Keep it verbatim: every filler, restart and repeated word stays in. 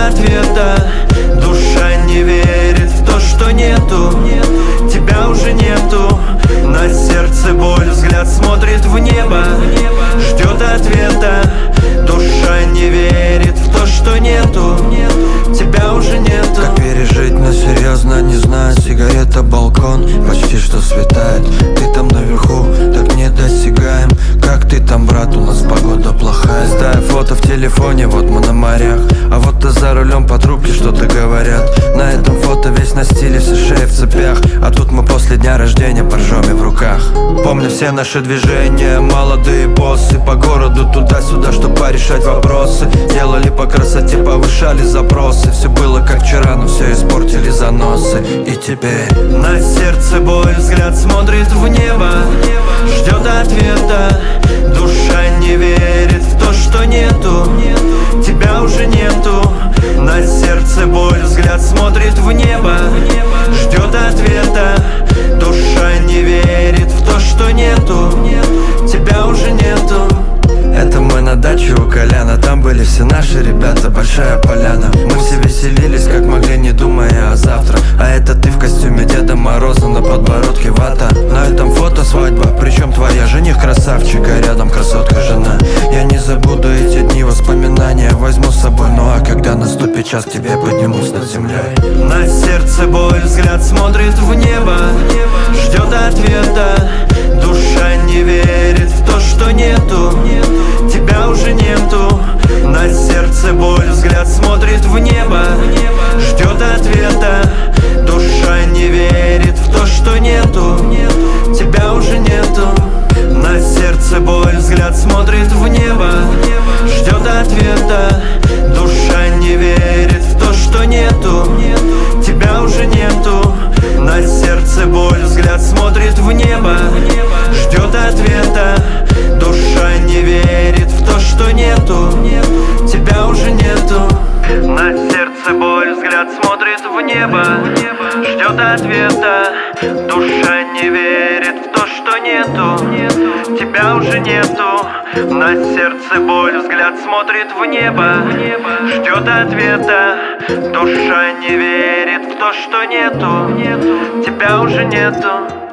ответа. Душа не верит в то, что нету, тебя уже нету. На сердце боль, взгляд смотрит в небо, ждет ответа. Душа не верит в то, что нету, тебя уже нету. Как пережить, но серьезно не знаю. Сигарета, балкон, почти что светает. Ты там наверху, так недосягаем. Как ты там, брат, у нас погода плохая. Ставь фото в телефоне, вот мы на морях. А вот ты за рулем, по трубке что-то говорят. На этом фото весь на стиле, все шеи в цепях. А тут мы после дня рождения поржоми в руках. Помню все наши движения, молодые боссы. По городу туда-сюда, чтоб порешать вопросы. Делали по красоте, повышали запросы. Все было как вчера, но все испортили заносы. И теперь на сердце боль, взгляд смотрит в небо, ждет ответа. Душа не верит в то, что нету, тебя уже нету. На сердце боль, взгляд смотрит в небо, ждет ответа. Душа не верит в то, что нету, тебя уже нету. Это мы на даче у Коляна, там были все наши ребята, большая поляна. Мы все веселились, как могли, не думая о завтра. А это ты в костюме Деда Мороза, на подбородке вата. На этом фото свадьба, причем твоя, жених красавчик, а рядом красотка жена. Я не забуду эти дни, воспоминания возьму с собой. Ну а когда наступит час, к тебе поднимусь над землей. На сердце боль, взгляд смотрит в небо, ждет ответа. Душа не верит в то, что нету, тебя уже нету. На сердце боль, взгляд смотрит в небо, ждет ответа. Душа не верит в то, что нету, тебя уже нету. На сердце боль, взгляд смотрит в небо, ждет ответа. Душа не верит в то, что нету, тебя уже нету. На сердце боль, взгляд смотрит в небо, ждет ответа. Душа не верит в то, что нету, тебя уже нету. На сердце боль, взгляд смотрит в небо, ждет ответа. Душа не верит в то, что нету, тебя уже нету. На сердце боль, взгляд смотрит в небо, ждет ответа. Душа не верит в то, что нету, тебя уже нету.